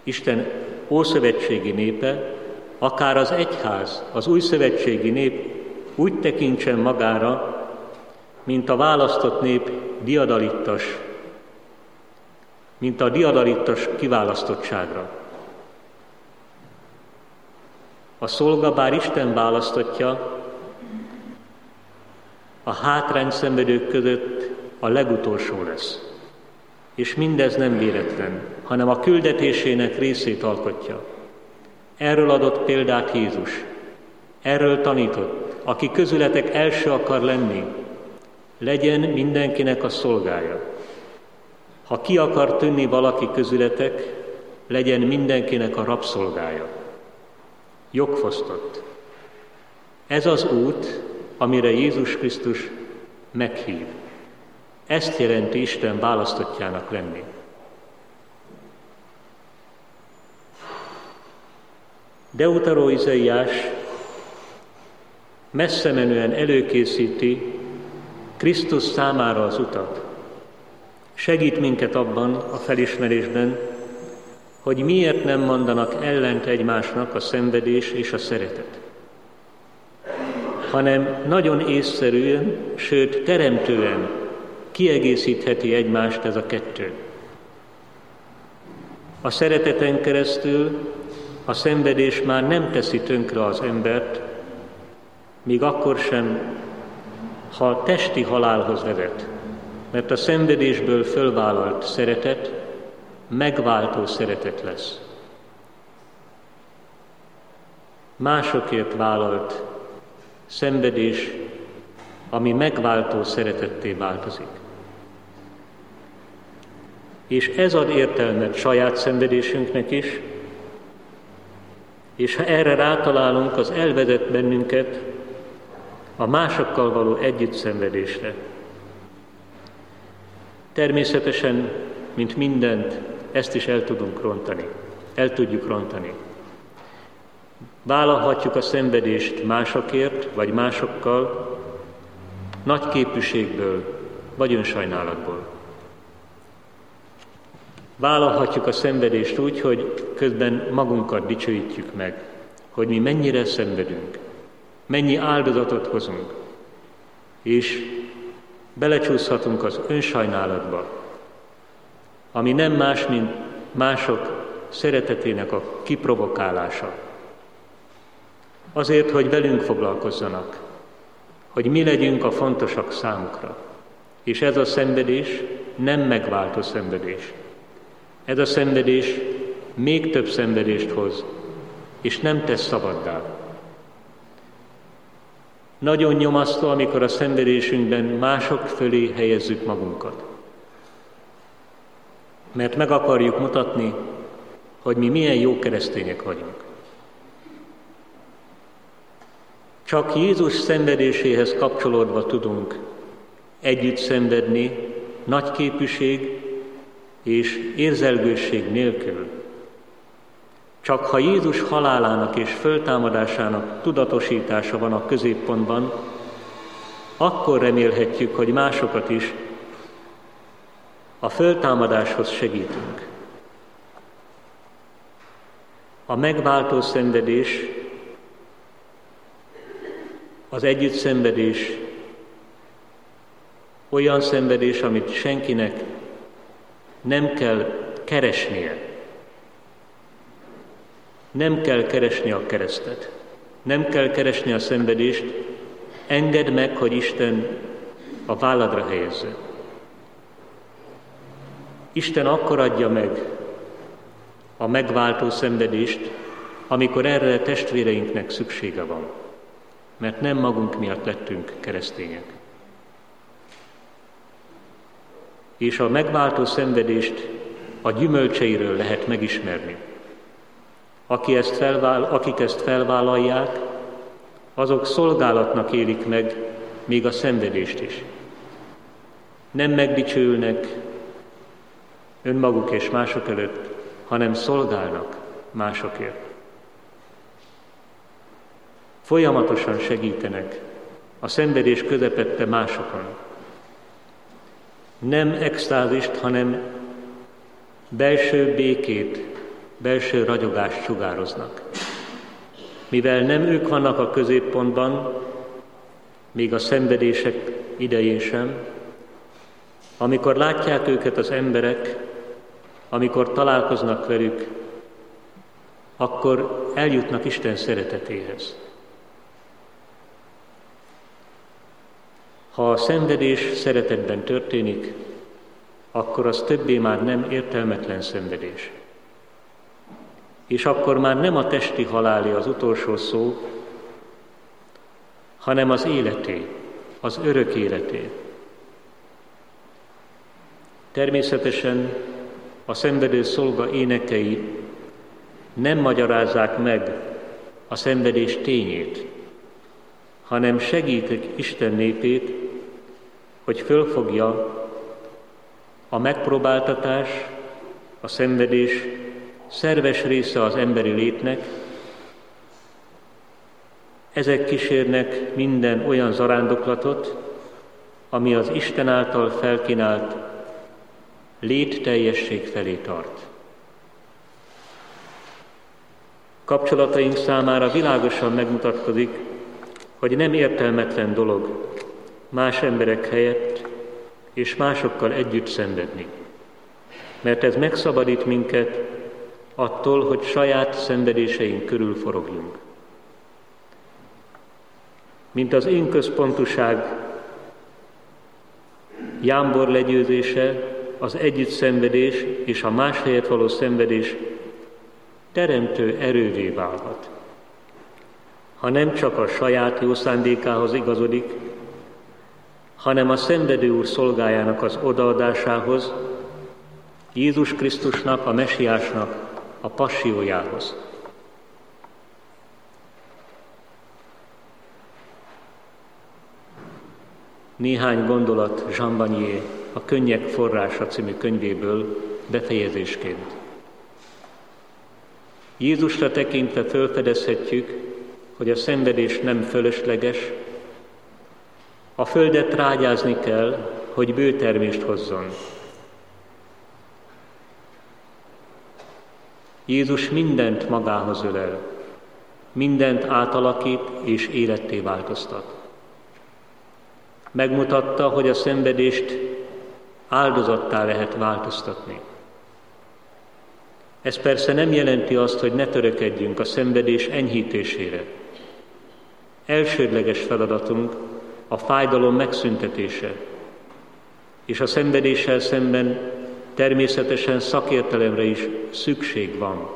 Isten ószövetségi népe, akár az egyház, az újszövetségi nép úgy tekintsen magára, mint a választott nép mint a diadalittas kiválasztottságra. A szolga, bár Isten választotja, a hátrányt szenvedők között a legutolsó lesz. És mindez nem véletlen, hanem a küldetésének részét alkotja. Erről adott példát Jézus. Erről tanított, aki közületek első akar lenni, legyen mindenkinek a szolgája. Ha ki akar tűnni valaki közületek, legyen mindenkinek a rabszolgája. Jogfosztott. Ez az út, amire Jézus Krisztus meghív. Ezt jelenti Isten választottjának lenni. Deuteró Izaiás messze menően előkészíti Krisztus számára az utat. Segít minket abban a felismerésben, hogy miért nem mondanak ellent egymásnak a szenvedés és a szeretet, hanem nagyon észszerűen, sőt teremtően kiegészítheti egymást ez a kettő. A szereteten keresztül a szenvedés már nem teszi tönkre az embert, még akkor sem, ha testi halálhoz vezet, mert a szenvedésből fölvállalt szeretet megváltó szeretet lesz. Másokért vállalt szenvedés, ami megváltó szeretetté változik. És ez ad értelmet saját szenvedésünknek is, és ha erre rátalálunk, az elvezet bennünket a másokkal való együttszenvedésre. Természetesen, mint mindent, ezt is el tudjuk rontani. Vállalhatjuk a szenvedést másokért, vagy másokkal, nagy képűségből, vagy önsajnálatból. Vállalhatjuk a szenvedést úgy, hogy közben magunkat dicsőítjük meg, hogy mi mennyire szenvedünk, mennyi áldozatot hozunk, és belecsúszhatunk az önsajnálatba, ami nem más, mint mások szeretetének a kiprovokálása. Azért, hogy velünk foglalkozzanak, hogy mi legyünk a fontosak számukra. És ez a szenvedés nem megváltó szenvedés. Ez a szenvedés még több szenvedést hoz, és nem tesz szabaddá. Nagyon nyomasztó, amikor a szenvedésünkben mások fölé helyezzük magunkat. Mert meg akarjuk mutatni, hogy mi milyen jó keresztények vagyunk. Csak Jézus szenvedéséhez kapcsolódva tudunk együtt szenvedni, nagy képűség és érzelgőség nélkül. Csak ha Jézus halálának és föltámadásának tudatosítása van a középpontban, akkor remélhetjük, hogy másokat is a föltámadáshoz segítünk. A megváltó szenvedés, az együttszenvedés olyan szenvedés, amit senkinek nem kell keresnie. Nem kell keresni a keresztet. Nem kell keresni a szenvedést. Engedd meg, hogy Isten a válladra helyezze. Isten akkor adja meg a megváltó szenvedést, amikor erre testvéreinknek szüksége van. Mert nem magunk miatt lettünk keresztények. És a megváltó szenvedést a gyümölcseiről lehet megismerni. Akik ezt felvállalják, azok szolgálatnak élik meg még a szenvedést is. Nem megdicsőülnek önmaguk és mások előtt, hanem szolgálnak másokért. Folyamatosan segítenek a szenvedés közepette másokon. Nem extázist, hanem belső békét belső ragyogást sugároznak. Mivel nem ők vannak a középpontban, még a szenvedések idején sem, amikor látják őket az emberek, amikor találkoznak velük, akkor eljutnak Isten szeretetéhez. Ha a szenvedés szeretetben történik, akkor az többé már nem értelmetlen szenvedés. És akkor már nem a testi halálé az utolsó szó, hanem az életé, az örök életé. Természetesen a szenvedő szolga énekei nem magyarázzák meg a szenvedés tényét, hanem segítik Isten népét, hogy fölfogja a megpróbáltatás, a szenvedés szerves része az emberi létnek. Ezek kísérnek minden olyan zarándoklatot, ami az Isten által felkínált létteljesség felé tart. Kapcsolataink számára világosan megmutatkozik, hogy nem értelmetlen dolog más emberek helyett és másokkal együtt szenvedni, mert ez megszabadít minket attól, hogy saját szenvedéseink körül forogjunk. Mint az én központuság jámbor legyőzése, az együtt szenvedés és a más helyett való szenvedés teremtő erővé válhat. Ha nem csak a saját jó szándékához igazodik, hanem a szenvedő Úr szolgájának az odaadásához, Jézus Krisztusnak, a Mesiásnak a passiójához. Néhány gondolat Jean Vanier a Könnyek forrása című könyvéből befejezésként. Jézusra tekintve felfedezhetjük, hogy a szenvedés nem fölösleges, a földet rágyázni kell, hogy bőtermést hozzon. Jézus mindent magához ölel, mindent átalakít és életté változtat. Megmutatta, hogy a szenvedést áldozattá lehet változtatni. Ez persze nem jelenti azt, hogy ne törekedjünk a szenvedés enyhítésére. Elsődleges feladatunk a fájdalom megszüntetése, és a szenvedéssel szemben természetesen szakértelemre is szükség van.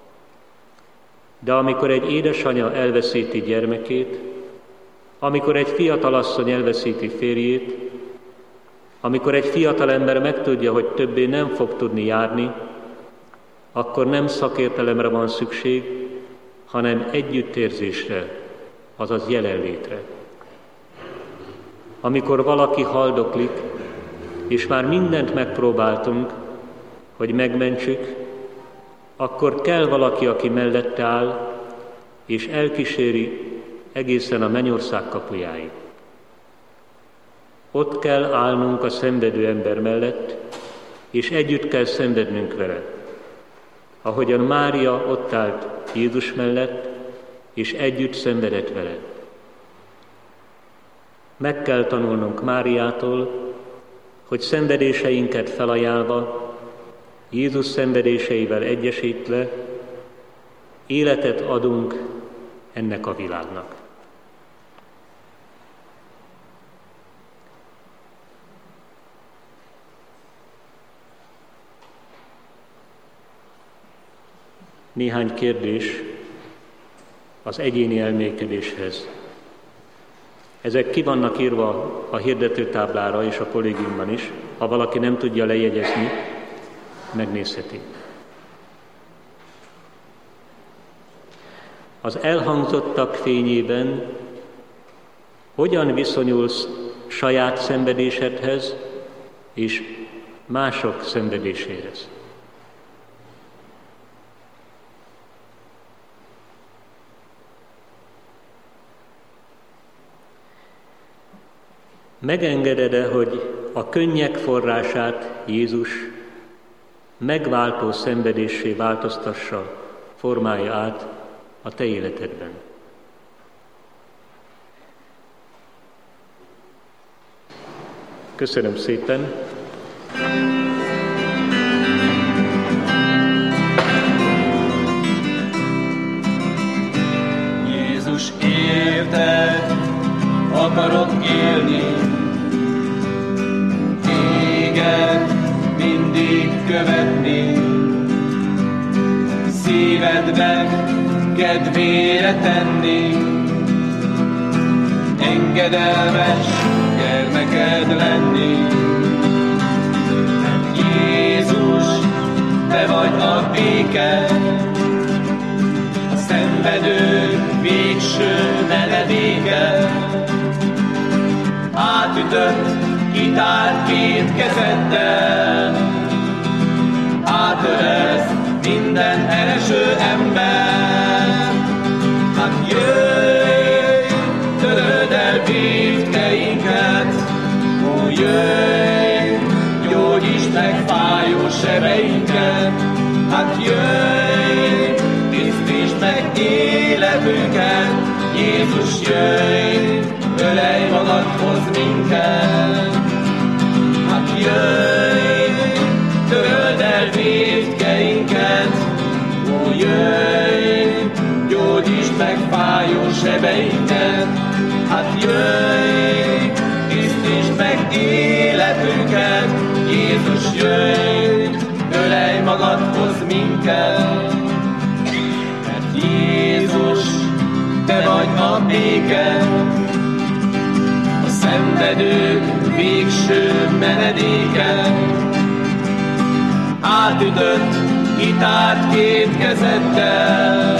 De amikor egy édesanya elveszíti gyermekét, amikor egy fiatalasszony elveszíti férjét, amikor egy fiatalember megtudja, hogy többé nem fog tudni járni, akkor nem szakértelemre van szükség, hanem együttérzésre, azaz jelenlétre. Amikor valaki haldoklik, és már mindent megpróbáltunk, hogy megmentsük, akkor kell valaki, aki mellette áll, és elkíséri egészen a mennyország kapujáig. Ott kell állnunk a szenvedő ember mellett, és együtt kell szenvednünk vele, ahogyan Mária ott állt Jézus mellett, és együtt szenvedett vele. Meg kell tanulnunk Máriától, hogy szenvedéseinket felajánlva, Jézus szenvedéseivel egyesítve, életet adunk ennek a világnak. Néhány kérdés az egyéni elmélkedéshez. Ezek ki vannak írva a hirdetőtáblára és a kollégiumban is. Ha valaki nem tudja lejegyezni, megnézheti. Az elhangzottak fényében hogyan viszonyulsz saját szenvedésedhez és mások szenvedéséhez? Megengeded-e, hogy a könnyek forrását, Jézus, megváltó szenvedéssé változtassa, formálja át a te életedben. Köszönöm szépen! Jézus, érted akarok élni, téged mindig követni, szívedben kedvére tenni, engedelmes gyermeked lenni. Mert Jézus, te vagy a béke, a szenvedők végső menedéke. Átütött, kitárt két kezeddel, átölelsz minden eleső ember. Hát jöjj, töröld el vétkeinket, ó jöjj, gyógyítsd meg fájó sebeinket. Hát jöjj, tisztítsd meg életünket, Jézus jöjj, ölelj magadhoz minket. Hát jöjj, töröld el vétkeinket, ó jöjj, gyógyítsd meg fájó sebeinket. Hát jöjj, tisztítsd meg életünket, Jézus jöjj, ölelj magadhoz minket. Mert Jézus, te vagy a béke, a szenvedők végső menedéke. Átütött, kitárt két kezeddel,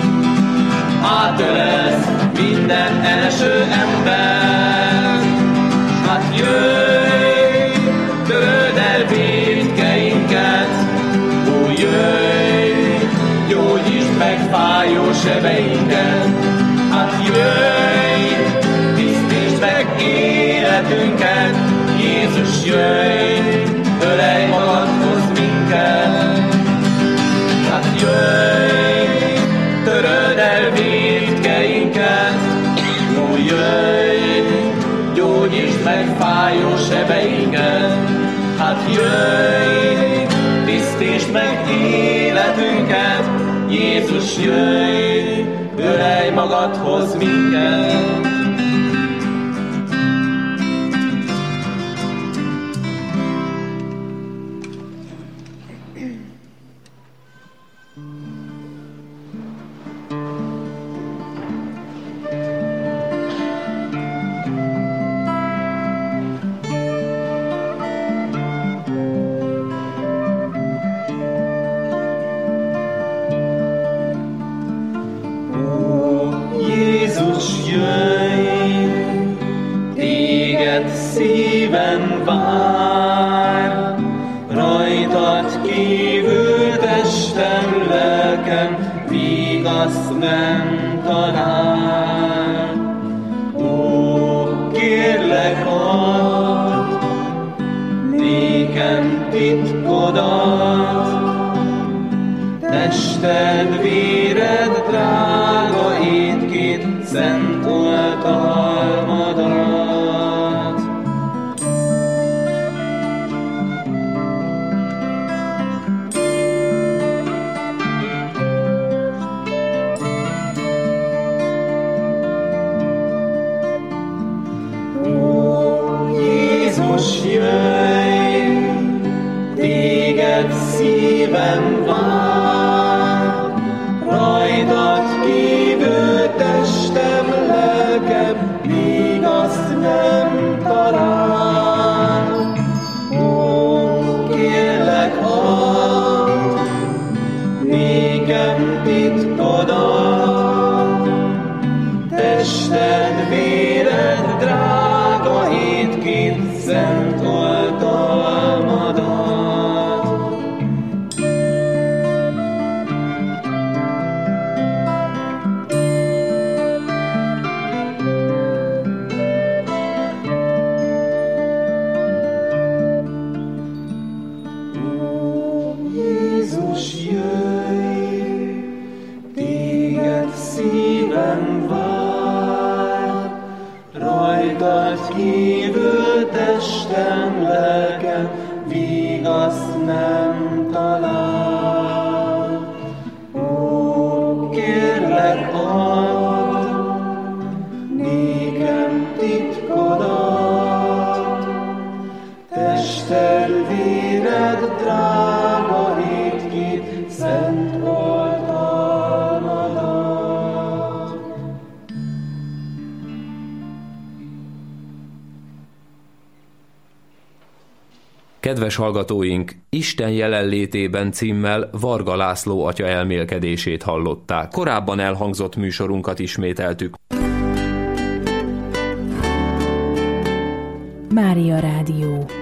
átölelsz minden eleső ember. Hát jöjj, töröld el vétkeinket, ó jöjj, gyógyítsd meg fájó sebeinket. Hát jöjj, tisztítsd meg életünket, Jézus jöjj, ölelj magadhoz minket. Hát jöjj, töröld el vétkeinket, ó jöjj, gyógyítsd meg fájó sebeinket. Hát jöjj, tisztítsd meg életünket, Jézus jöjj, ölelj magadhoz minket. Szívem vár, rajtad kívül testem, lelkem vigaszt nem talál. Ó, kérlek add nékem titkodat, tested, véred, drága étkét, szent oltalmadat. Jöjj, téged szívem vár, rajtad kívül testem, lelkem vigaszt nem talál. Ó, kérlek add nékem titkodat, tested, véred, drága étkét, szent oltalmadat. Ó, Isten lelke vigaszt nem talál. Ó, kérlek, add nékem titkodat, tested, véred, drága étkét, szent oltalmadat. Kedves hallgatóink, Isten jelenlétében címmel Varga László atya elmélkedését hallották. Korábban elhangzott műsorunkat ismételtük. Mária Rádió.